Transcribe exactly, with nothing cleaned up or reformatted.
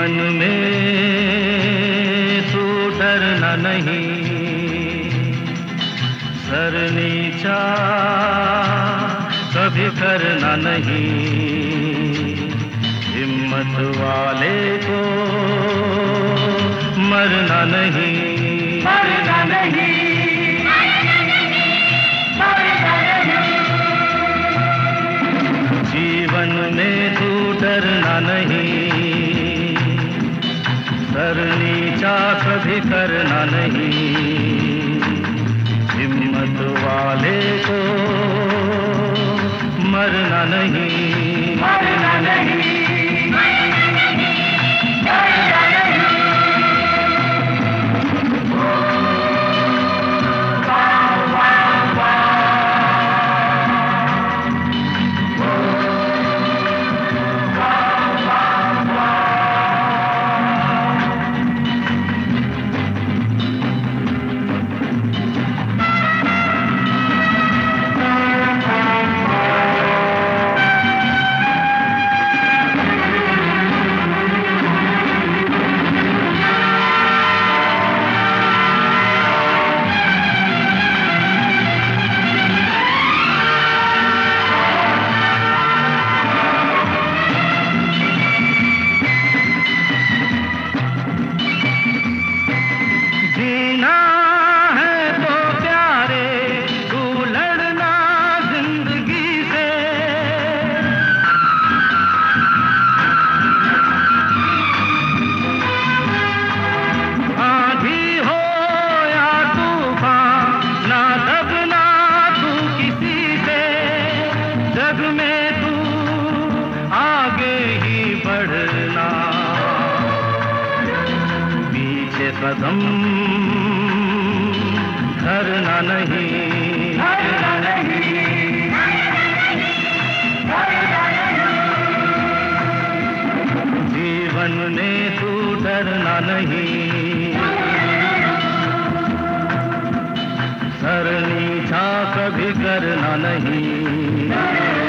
जीवन में तू डरना नहीं, सर नीचा कभी करना नहीं, हिम्मत वाले को मरना नहीं, मरना नहीं, मरना नहीं। जीवन में तू डरना नहीं, सर नीचा कभी करना नहीं, हिम्मत वाले को मरना नहीं, मरना नहीं, मरना नहीं, मरना नहीं। वाह वाह वाह, वाह वाह वाह। जीना है तो प्यारे तू लड़ना जिंदगी से, आंधी हो या तूफान ना दबना तू किसी से, जग में तू आगे ही बढ़ना, पीछे कदम धरना नहीं, मरना नहीं, मरना नहीं। जीवन में तू डरना नहीं, सर नीचा कभी करना नहीं।